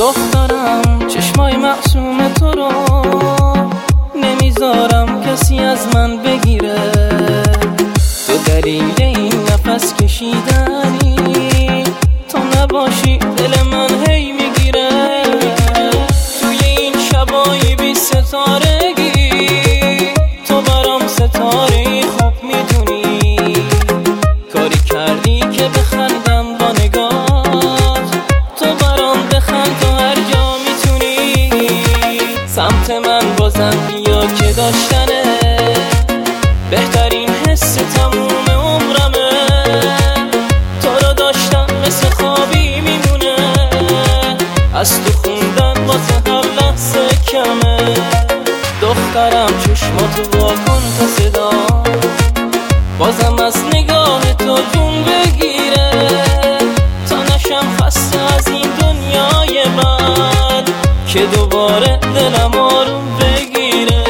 دخترم چشمای معصوم تو رو نمیذارم کسی از من بگیره. تو دلیل این نفس کشیدنی، تو نباشی دل من هی میگیره. توی این شبای بی ستارگی تو برام ستاره خوب میدونی. کاری کردی که بخندم با نگات، تو برام بخند تو هر جا میتونی. سمت من بازم بیا که داشتنه بهترین حس تموم عمرمه. تو رو داشتم مثل خوابی میمونه، از تو خوندن واسه هر لحظه کمه. دخترم چشماتو واکن تا صدا بازم از نگاه تو جون بگیره. تا نشم خسته از این دنیای بد که دوباره دلم آروم بگیره.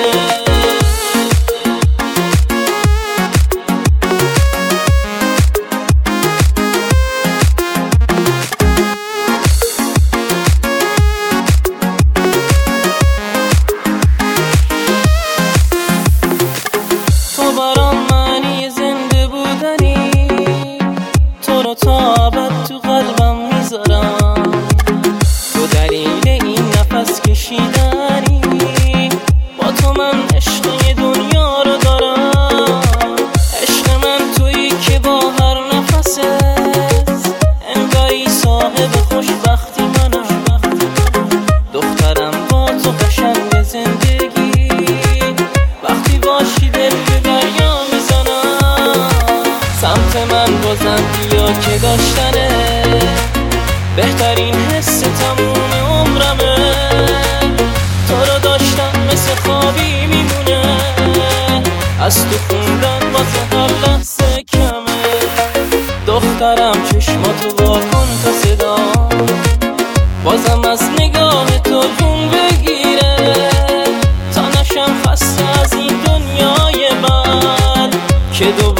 تو برام معنی زنده بودنی، تو رو تا ابد تو قلبم میذارم. تو دلیل این نفس کشیدنی، با تو من عشق دنیا رو دارم. عشق من تویی که با هر نفست انگاری صاحب خوشبختی منم. دخترم با تو قشنگ زندگی، وقتی باشی دل به دریا میزنم. سمت من بازم بیا که داشتنه بهترین حس تموم عمرمه. تو رو داشتم مثل خوابی میمونه، از تو خوندن واسه هر لحظه کمه. دخترم چشماتو واکن تا صدا بازم از نگاه تو جون بگیره. تا نشم خسته از این دنیای بد که